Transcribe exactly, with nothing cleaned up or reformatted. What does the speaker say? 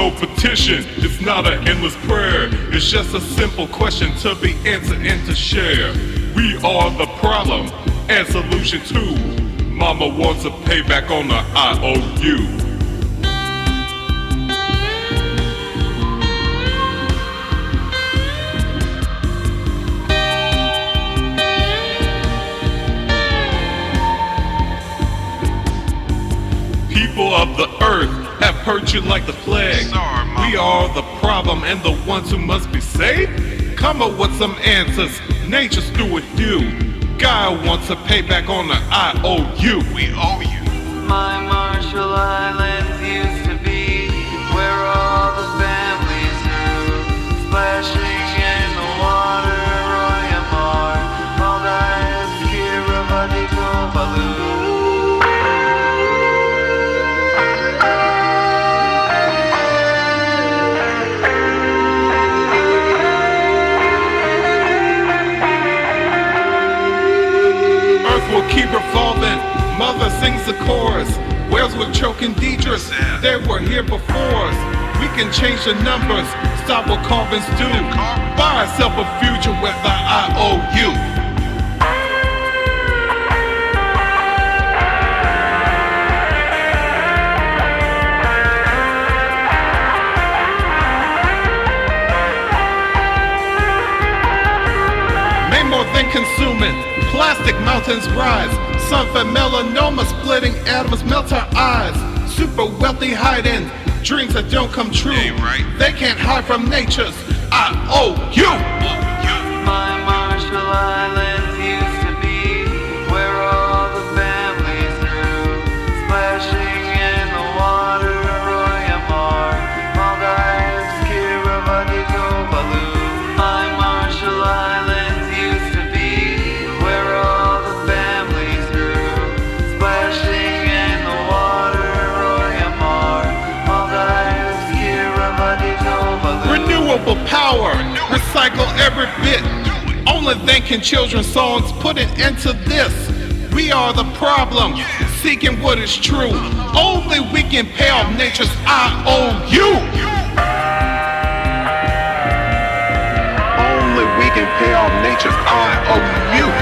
no petition, it's not an endless prayer. It's just a simple question to be answered and to share. We are the problem and solution too. Mama wants a payback on the I O U. People of the earth have hurt you like the plague. Sorry, we are the problem and the ones who must be saved. Come up with some answers, nature's through with you. God wants a payback on the I O U. We owe you. My Marshall Islands used to be where all the families grew, splashing in the water, Royamar, Maldives, Kiribati, Baloo. Will keep revolving, mother sings the chorus. Whales were choking Deidris, they were here before us. We can change the numbers, stop what carbons do. Buy ourselves a future with the I O U. More than consuming, plastic mountains rise. Sunfed melanoma splitting atoms melt our eyes. Super wealthy hiding dreams that don't come true. Hey, right. They can't hide from nature's I O U. My Marshall Islands used to be where all the families grew, splashing in the water, Royamar, Maldives, Kiribati, Baloo. My Marshall Islands power, recycle every bit. Only then can children's songs put an end to this. We are the problem, seeking what is true. Only we can pay off nature's I O U. Only we can pay off nature's I O U.